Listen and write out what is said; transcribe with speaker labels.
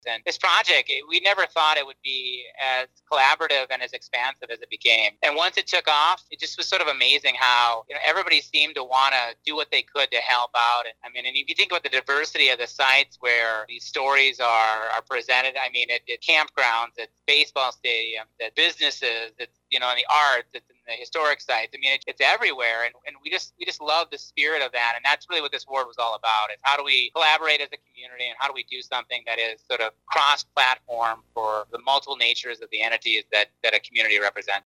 Speaker 1: And this project, we never thought it would be as collaborative and as expansive as it became. And once it took off, it just was sort of amazing how everybody seemed to want to do what they could to help out. And if you think about the diversity of the sites where these stories are presented, at campgrounds, at baseball stadiums, at businesses, it's in the arts, it's in the historic sites. It's everywhere, and we just love the spirit of that, and that's really what this award was all about. Is how do we collaborate as a community, and how do we do something that is sort of cross-platform for the multiple natures of the entities that a community represents.